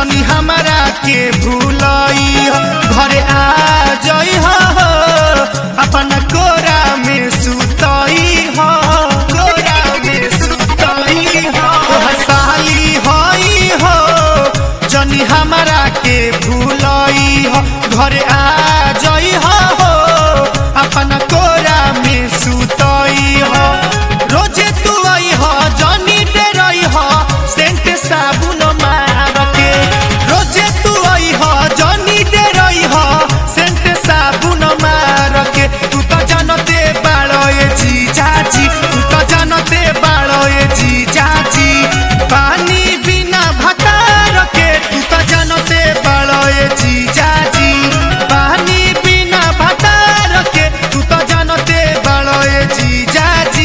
जनी हमारा के भूलई घरे आ जई हो अपना कोरा में सुतई हो कोरा में सुतई हो हसाली होई हो जनी हमारा के भूलई हो घरे आ जई हो अपना कोरा में सुतई हो रोजे तू आई हो जनी डरई हो सेंट साबुन मार के रोजे तू आई हो जनी डरई हो सेंट साबुन मार के तू तो जानते बाड़ो ये जीजाजी तू तो जानते बाड़ो ये जीजाजी पानी बिना भतार के तू तो जानते बाड़ो ये जीजाजी पानी बिना भतार के तू तो जानते बाड़ो ये जीजाजी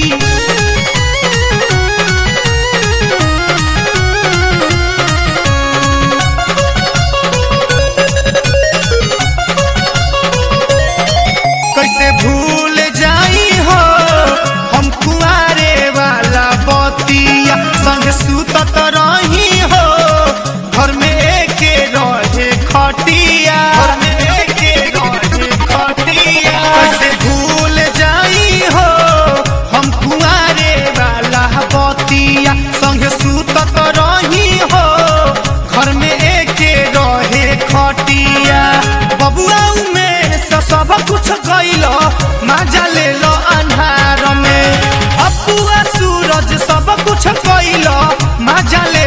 कैसे भूल जाई हो हम कुआरे वाला बतिया संग सुतत रही हो घर में एके रहे खटिया घर में एके रहे खटिया कैसे भूल जाई हो हम कुआरे वाला बतिया संग सुतत रही हो घर में एके रहे खटिया बबुआ में सब कुछ गइलो मजा ले लो अन्हार में अपुआ सूरज सब कुछ गइलो मजा ले